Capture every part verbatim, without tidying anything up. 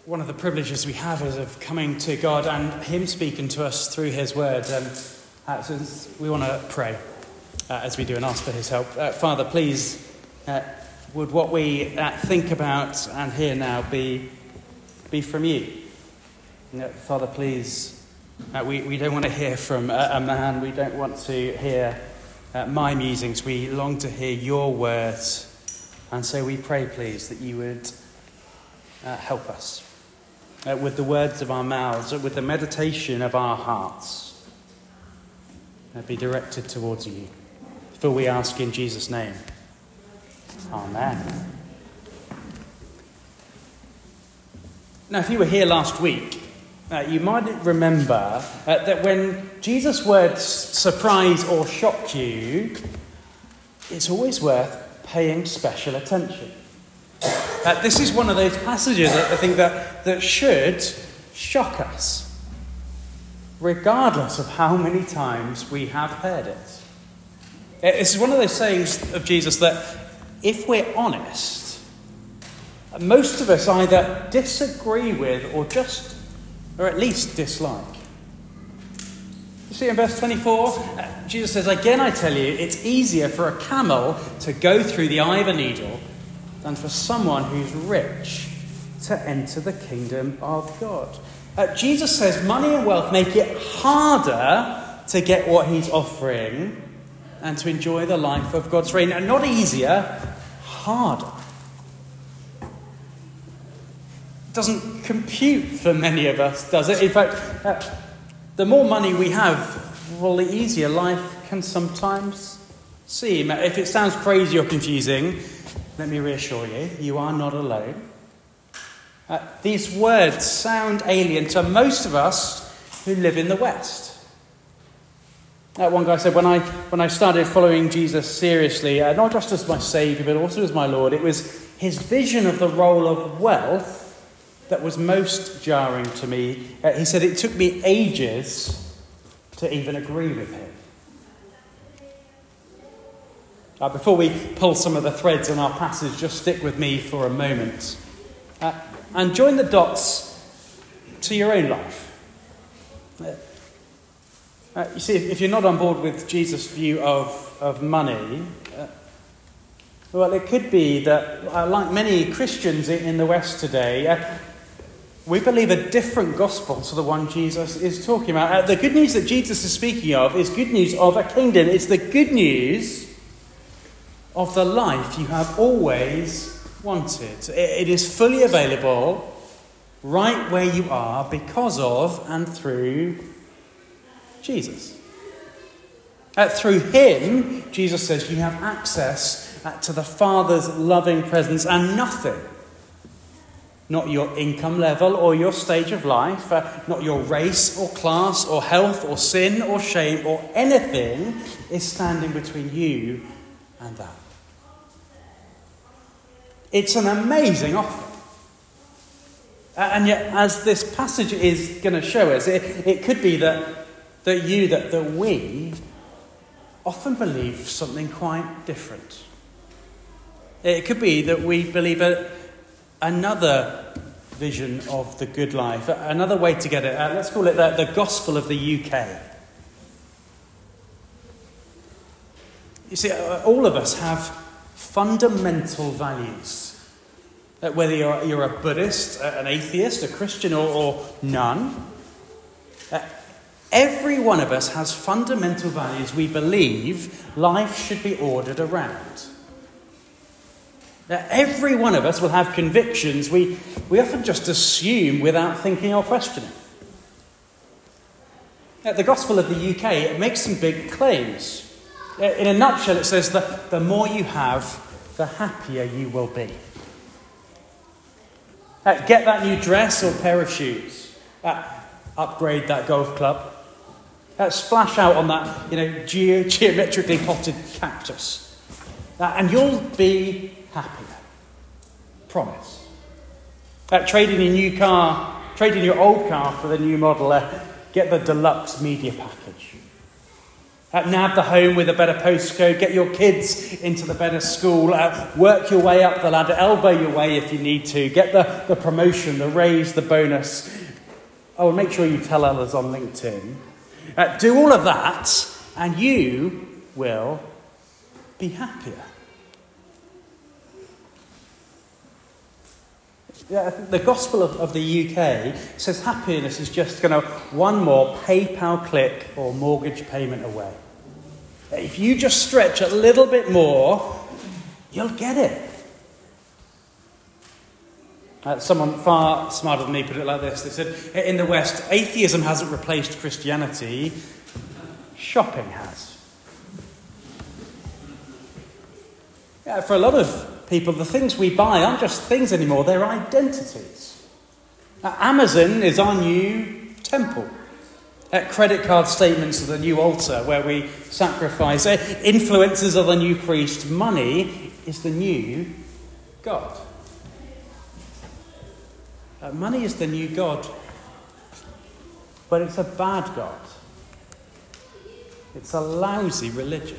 one of the privileges we have is of coming to God and him speaking to us through his word. Um, uh, so we want to pray uh, as we do and ask for his help. Uh, Father, please, uh, would what we uh, think about and hear now be, be from you? Uh, Father, please, uh, we, we don't want to hear from a, a man. We don't want to hear uh, my musings. We long to hear your words. And so we pray, please, that you would uh, help us uh, with the words of our mouths, with the meditation of our hearts, uh, be directed towards you. For we ask in Jesus' name. Amen. Now, if you were here last week, uh, you might remember uh, that when Jesus' words surprise or shock you, it's always worth paying special attention. Uh, this is one of those passages that I think that, that should shock us, regardless of how many times we have heard it. It's one of those sayings of Jesus that, if we're honest, most of us either disagree with or just, or at least dislike. You see in verse twenty-four, uh, Jesus says, "Again I tell you, it's easier for a camel to go through the eye of a needle than for someone who's rich to enter the kingdom of God." Uh, Jesus says money and wealth make it harder to get what he's offering and to enjoy the life of God's reign. And not easier, harder. It doesn't compute for many of us, does it? In fact, uh, the more money we have, well, the easier life can sometimes seem. If it sounds crazy or confusing, let me reassure you, you are not alone. Uh, these words sound alien to most of us who live in the West. Uh, one guy said, when I when I started following Jesus seriously, uh, not just as my saviour, but also as my Lord, it was his vision of the role of wealth that was most jarring to me. Uh, he said it took me ages to even agree with him. Uh, before we pull some of the threads in our passage, just stick with me for a moment uh, and join the dots to your own life. Uh, uh, you see, if, if you're not on board with Jesus' view of, of money, uh, well, it could be that, uh, like many Christians in, in the West today, uh, we believe a different gospel to the one Jesus is talking about. Uh, the good news that Jesus is speaking of is good news of a kingdom. It's the good news of the life you have always wanted. It is fully available right where you are because of and through Jesus. Uh, through him, Jesus says, you have access uh, to the Father's loving presence, and nothing, not your income level or your stage of life, uh, not your race or class or health or sin or shame or anything, is standing between you and that. It's an amazing offer. Uh, and yet, as this passage is going to show us, it, it could be that, that you, that, that we often believe something quite different. It could be that we believe a, another vision of the good life, another way to get it. Uh, let's call it the, the gospel of the U K. You see, all of us have fundamental values. Uh, whether you're, you're a Buddhist, an atheist, a Christian, or, or none, uh, every one of us has fundamental values we believe life should be ordered around. Uh, every one of us will have convictions we, we often just assume without thinking or questioning. Uh, the gospel of the U K, it makes some big claims. Uh, in a nutshell, it says that the more you have, the happier you will be. Uh, get that new dress or pair of shoes. Uh, upgrade that golf club. Uh, splash out on that, you know, ge- geometrically potted cactus. Uh, and you'll be happier. Promise. Uh, trade in your new car, trade in your old car for the new model. Uh, get the deluxe media package. Uh, nab the home with a better postcode, get your kids into the better school, uh, work your way up the ladder, elbow your way if you need to, get the, the promotion, the raise, the bonus. Oh, and make sure you tell others on LinkedIn. Uh, do all of that and you will be happier. Yeah, I think the gospel of, of the U K says happiness is just going to one more PayPal click or mortgage payment away. If you just stretch a little bit more, you'll get it. Uh, someone far smarter than me put it like this. They said, in the West, atheism hasn't replaced Christianity, shopping has. Yeah, for a lot of people, the things we buy aren't just things anymore, they're identities. Uh, Amazon is our new temple. Uh, credit card statements are the new altar where we sacrifice. Uh, influencers are the new priest. Money is the new God. Uh, money is the new God. But it's a bad God. It's a lousy religion.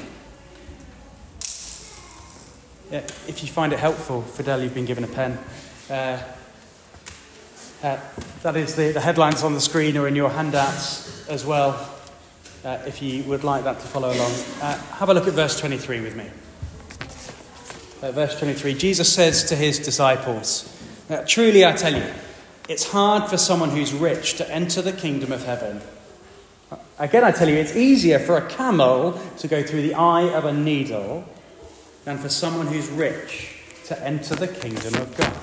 Yeah, if you find it helpful, Fidel, you've been given a pen. Uh, uh, that is the, the headlines on the screen or in your handouts as well, uh, if you would like that to follow along. Uh, have a look at verse twenty-three with me. Uh, verse twenty-three, Jesus says to his disciples, uh, truly I tell you, it's hard for someone who's rich to enter the kingdom of heaven. Again, I tell you, it's easier for a camel to go through the eye of a needle than for someone who's rich to enter the kingdom of God.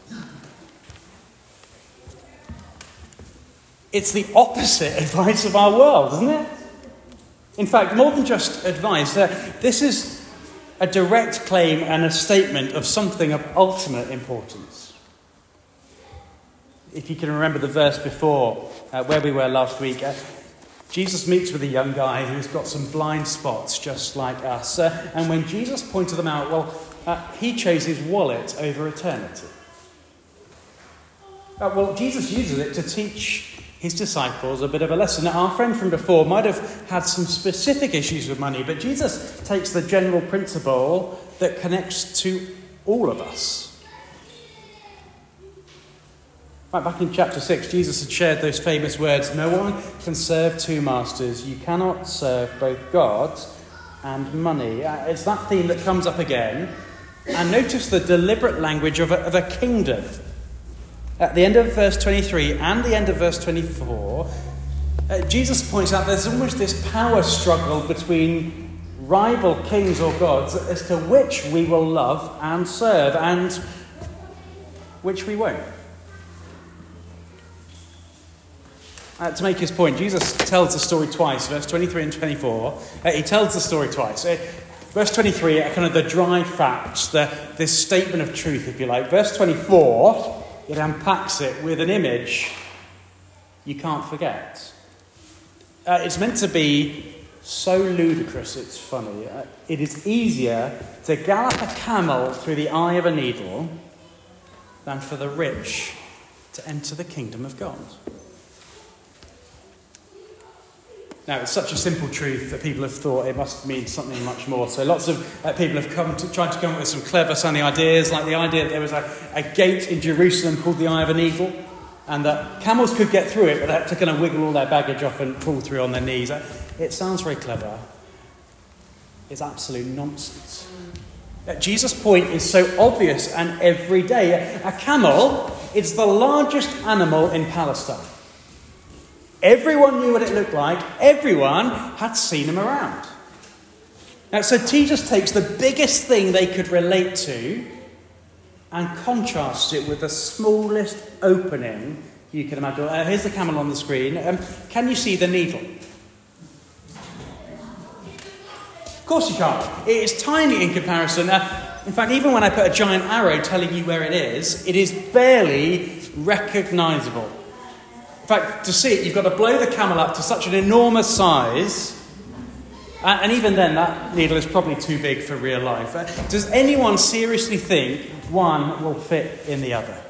It's the opposite advice of our world, isn't it? In fact, more than just advice, uh, this is a direct claim and a statement of something of ultimate importance. If you can remember the verse before, uh, where we were last week, uh, Jesus meets with a young guy who's got some blind spots just like us. Uh, and when Jesus pointed them out, well, uh, he chose his wallet over eternity. Uh, well, Jesus uses it to teach his disciples a bit of a lesson. Now, our friend from before might have had some specific issues with money, but Jesus takes the general principle that connects to all of us. Right, back in chapter six, Jesus had shared those famous words, no one can serve two masters. You cannot serve both God and money. Uh, it's that theme that comes up again. And notice the deliberate language of a, of a kingdom. At the end of verse twenty-three and the end of verse twenty-four, uh, Jesus points out there's almost this power struggle between rival kings or gods as to which we will love and serve and which we won't. Uh, to make his point, Jesus tells the story twice, verse twenty-three and twenty-four. Uh, he tells the story twice. Uh, verse twenty-three, uh, kind of the dry facts, the, this statement of truth, if you like. Verse twenty-four, it unpacks it with an image you can't forget. Uh, it's meant to be so ludicrous it's funny. Uh, it is easier to gallop a camel through the eye of a needle than for the rich to enter the kingdom of God. Now, it's such a simple truth that people have thought it must mean something much more. So lots of uh, people have come to, tried to come up with some clever sounding ideas, like the idea that there was a, a gate in Jerusalem called the Eye of an Eagle, and that camels could get through it, but they had to kind of wiggle all their baggage off and pull through on their knees. It sounds very clever. It's absolute nonsense. Uh, Jesus' point is so obvious and everyday. A camel is the largest animal in Palestine. Everyone knew what it looked like. Everyone had seen him around. Now, so Jesus takes the biggest thing they could relate to and contrasts it with the smallest opening you can imagine. Uh, here's the camel on the screen. Um, can you see the needle? Of course you can't. It is tiny in comparison. Uh, in fact, even when I put a giant arrow telling you where it is, it is barely recognisable. In fact, to see it, you've got to blow the camel up to such an enormous size. Uh, and even then, that needle is probably too big for real life. Uh, does anyone seriously think one will fit in the other?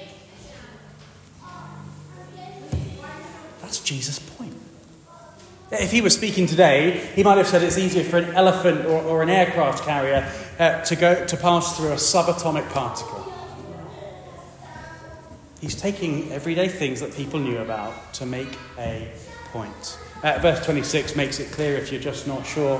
That's Jesus' point. If he was speaking today, he might have said it's easier for an elephant or, or an aircraft carrier uh, to go to pass through a subatomic particle. He's taking everyday things that people knew about to make a point. Uh, verse twenty-six makes it clear if you're just not sure.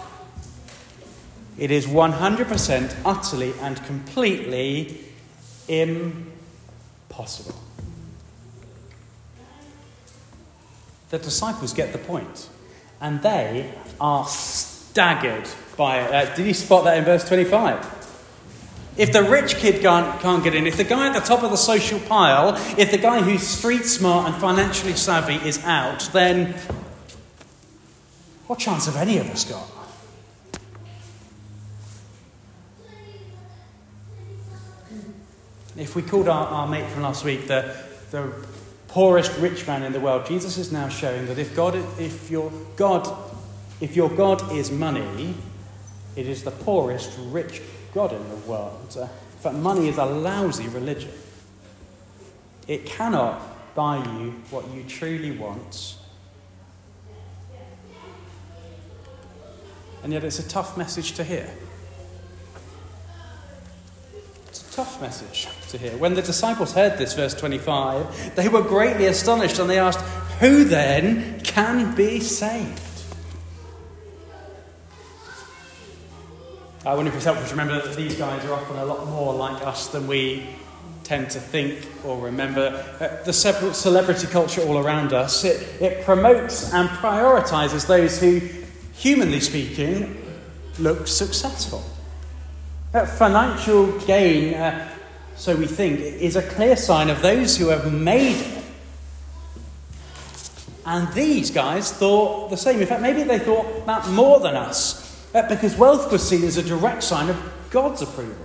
It is one hundred percent utterly and completely impossible. The disciples get the point, and they are staggered by it. Uh, did you spot that in verse twenty-five? If the rich kid can't, can't get in, if the guy at the top of the social pile, if the guy who's street smart and financially savvy is out, then what chance have any of us got? If we called our, our mate from last week the, the poorest rich man in the world, Jesus is now showing that if God, if your God, if your God is money, it is the poorest rich God in the world. Uh, in fact, money is a lousy religion. It cannot buy you what you truly want. And yet it's a tough message to hear. Tough message to hear. When the disciples heard this, verse twenty-five, they were greatly astonished and they asked, who then can be saved? I wonder if it's helpful to remember that these guys are often a lot more like us than we tend to think or remember. Uh, the celebrity culture all around us, it, it promotes and prioritises those who, humanly speaking, look successful. Uh, financial gain, uh, so we think, is a clear sign of those who have made it. And these guys thought the same. In fact, maybe they thought that more than us, uh, because wealth was seen as a direct sign of God's approval.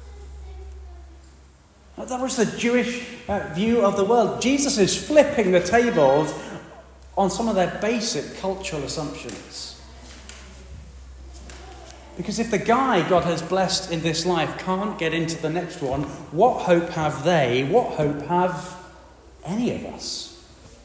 Uh, that was the Jewish uh, view of the world. Jesus is flipping the tables on some of their basic cultural assumptions. Because if the guy God has blessed in this life can't get into the next one, what hope have they? What hope have any of us?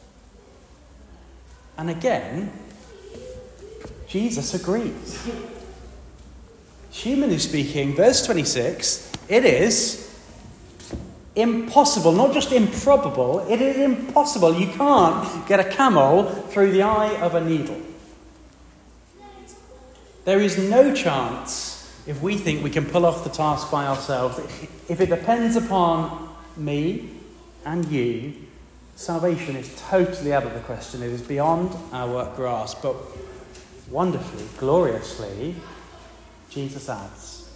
And again, Jesus agrees. Humanly speaking, verse twenty-six, it is impossible, not just improbable, it is impossible. You can't get a camel through the eye of a needle. There is no chance, if we think we can pull off the task by ourselves, if it depends upon me and you, salvation is totally out of the question. It is beyond our grasp. But wonderfully, gloriously, Jesus adds,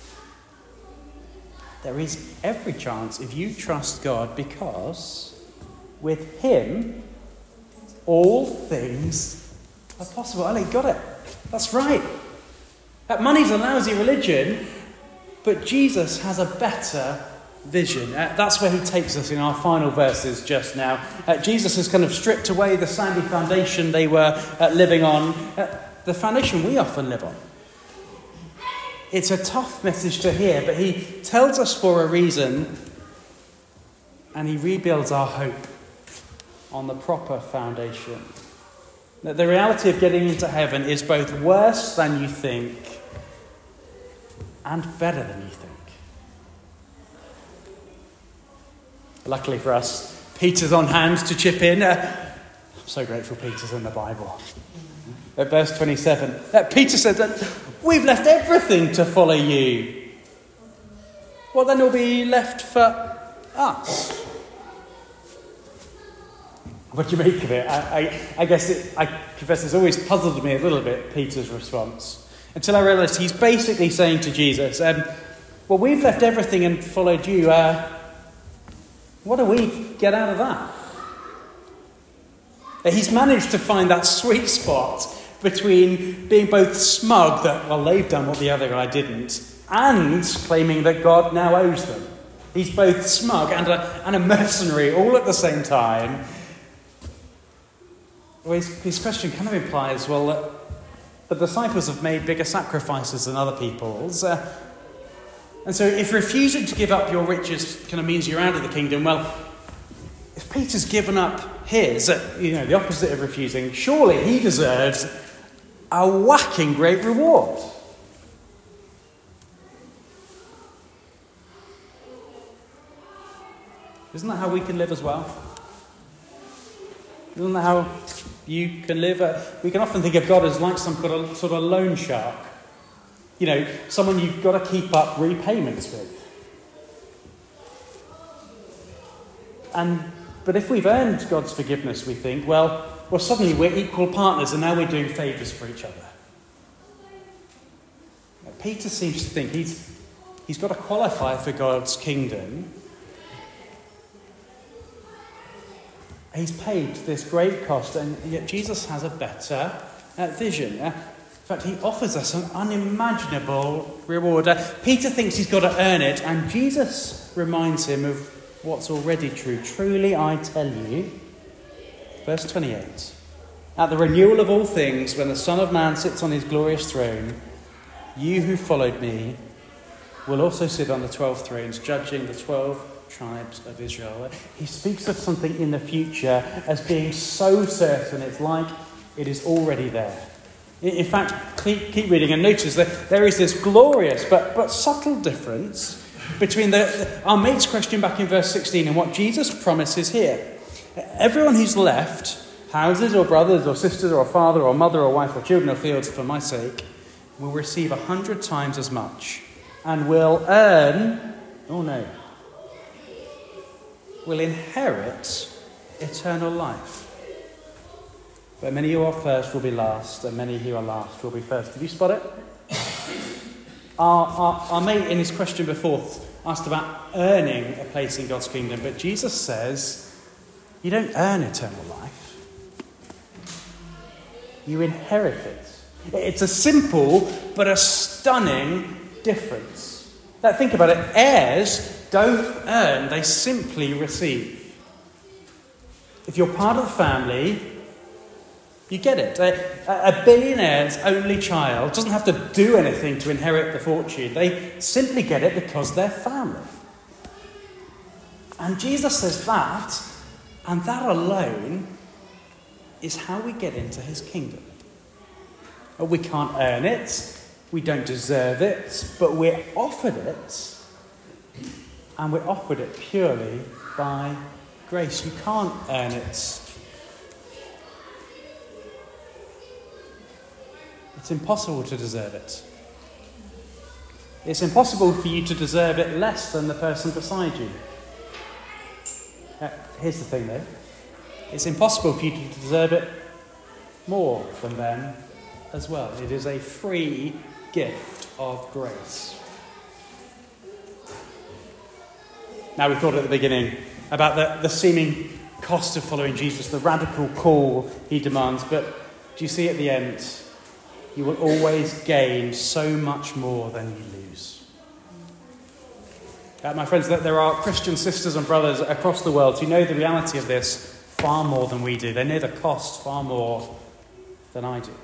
there is every chance if you trust God, because with him, all things are possible. Ali, got it. That's right. That money's a lousy religion, but Jesus has a better vision. Uh, that's where he takes us in our final verses just now. Uh, Jesus has kind of stripped away the sandy foundation they were uh, living on, uh, the foundation we often live on. It's a tough message to hear, but he tells us for a reason, and he rebuilds our hope on the proper foundation. That the reality of getting into heaven is both worse than you think and better than you think. Luckily for us, Peter's on hand to chip in. Uh, I'm so grateful Peter's in the Bible. At verse twenty-seven, uh, Peter said that we've left everything to follow you. What then will be left for us? What do you make of it? I, I, I guess it, I confess it's always puzzled me a little bit, Peter's response, until I realised he's basically saying to Jesus, um, well, we've left everything and followed you. Uh, what do we get out of that? He's managed to find that sweet spot between being both smug that, well, they've done what the other guy didn't, and claiming that God now owes them. He's both smug and a, and a mercenary all at the same time. Well, his, his question kind of implies, well, that the disciples have made bigger sacrifices than other people's. Uh, and so if refusing to give up your riches kind of means you're out of the kingdom, well, if Peter's given up his, you know, the opposite of refusing, surely he deserves a whacking great reward. Isn't that how we can live as well? Isn't that how you can live? Uh, we can often think of God as like some kind of sort of loan shark. You know, someone you've got to keep up repayments with. And but if we've earned God's forgiveness, we think, well, well, suddenly we're equal partners and now we're doing favours for each other. Now, Peter seems to think he's he's got to qualify for God's kingdom. He's paid this great cost, and yet Jesus has a better uh, vision. Uh, in fact, he offers us an unimaginable reward. Uh, Peter thinks he's got to earn it, and Jesus reminds him of what's already true. Truly, I tell you, verse twenty-eight, at the renewal of all things, when the Son of Man sits on his glorious throne, you who followed me will also sit on the twelve thrones, judging the twelve tribes of Israel. He speaks of something in the future as being so certain, it's like it is already there. In fact, keep, keep reading and notice that there is this glorious but, but subtle difference between the, the, our mate's question back in verse sixteen and what Jesus promises here. Everyone who's left houses or brothers or sisters or father or mother or wife or children or fields for my sake will receive a hundred times as much and will earn, oh no, will inherit eternal life. But many who are first will be last, and many who are last will be first. Did you spot it? Our, our, our mate in his question before asked about earning a place in God's kingdom, but Jesus says, you don't earn eternal life. You inherit it. It's a simple but a stunning difference. Now, think about it. Heirs don't earn, they simply receive. If you're part of the family, you get it. A, a billionaire's only child doesn't have to do anything to inherit the fortune. They simply get it because they're family. And Jesus says that, and that alone, is how we get into his kingdom. We can't earn it, we don't deserve it, but we're offered it. And we're offered it purely by grace. You can't earn it. It's impossible to deserve it. It's impossible for you to deserve it less than the person beside you. Uh, here's the thing though. It's impossible for you to deserve it more than them as well. It is a free gift of grace. Now, we thought at the beginning about the, the seeming cost of following Jesus, the radical call he demands. But do you see at the end, you will always gain so much more than you lose. Uh, my friends, there are Christian sisters and brothers across the world who know the reality of this far more than we do. They know the cost far more than I do.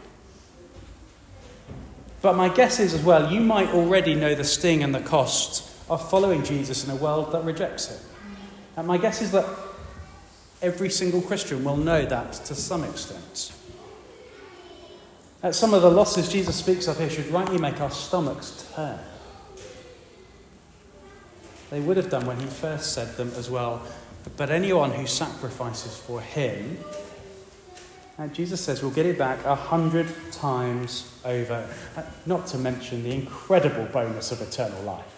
But my guess is as well, you might already know the sting and the cost of following Jesus in a world that rejects him. And my guess is that every single Christian will know that to some extent. That some of the losses Jesus speaks of here should rightly make our stomachs turn. They would have done when he first said them as well. But anyone who sacrifices for him, and Jesus says we'll get it back a hundred times over. Not to mention the incredible bonus of eternal life.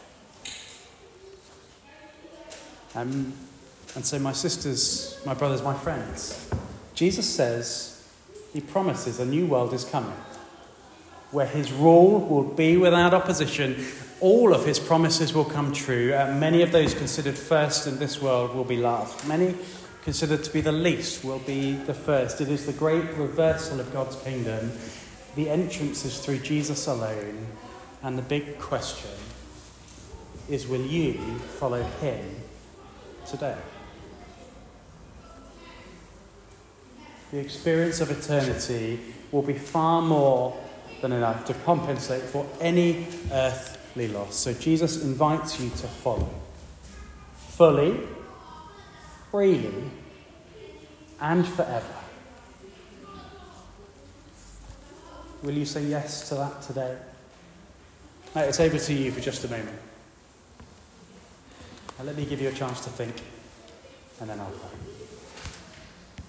Um, and so my sisters, my brothers, my friends, Jesus says, he promises a new world is coming, where his rule will be without opposition. All of his promises will come true. Uh, many of those considered first in this world will be last. Many considered to be the least will be the first. It is the great reversal of God's kingdom. The entrance is through Jesus alone. And the big question is, will you follow him today? The experience of eternity will be far more than enough to compensate for any earthly loss. So Jesus invites you to follow fully, freely, and forever. Will you say yes to that today? Right, it's over to you for just a moment. Now let me give you a chance to think, and then I'll pray.